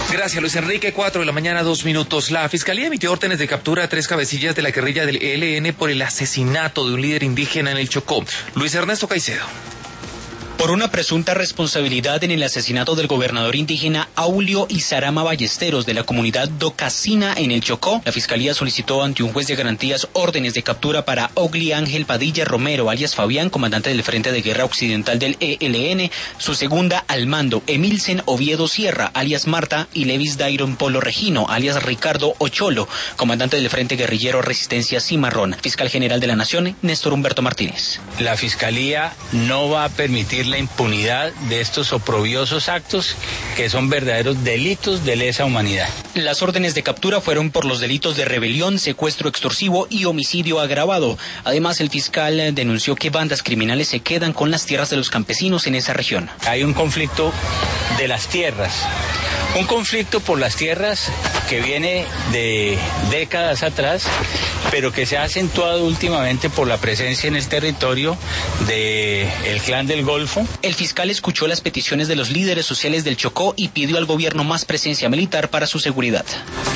Gracias, Luis Enrique. 4:02 a.m. La Fiscalía emitió órdenes de captura a 3 cabecillas de la guerrilla del ELN por el asesinato de un líder indígena en el Chocó. Luis Ernesto Caicedo. Por una presunta responsabilidad en el asesinato del gobernador indígena Aulio Izarama Ballesteros de la comunidad Docasina en el Chocó, la Fiscalía solicitó ante un juez de garantías órdenes de captura para Ogli Ángel Padilla Romero, alias Fabián, comandante del Frente de Guerra Occidental del ELN, su segunda al mando, Emilsen Oviedo Sierra, alias Marta, y Levis Dairon Polo Regino, alias Ricardo Ocholo, comandante del Frente Guerrillero Resistencia Cimarrón. Fiscal General de la Nación, Néstor Humberto Martínez. La Fiscalía no va a permitir la impunidad de estos oprobiosos actos que son verdaderos delitos de lesa humanidad. Las órdenes de captura fueron por los delitos de rebelión, secuestro extorsivo y homicidio agravado. Además, el fiscal denunció que bandas criminales se quedan con las tierras de los campesinos en esa región. Hay un conflicto de las tierras. Un conflicto por las tierras que viene de décadas atrás, pero que se ha acentuado últimamente por la presencia en el territorio del Clan del Golfo. El fiscal escuchó las peticiones de los líderes sociales del Chocó y pidió al gobierno más presencia militar para su seguridad.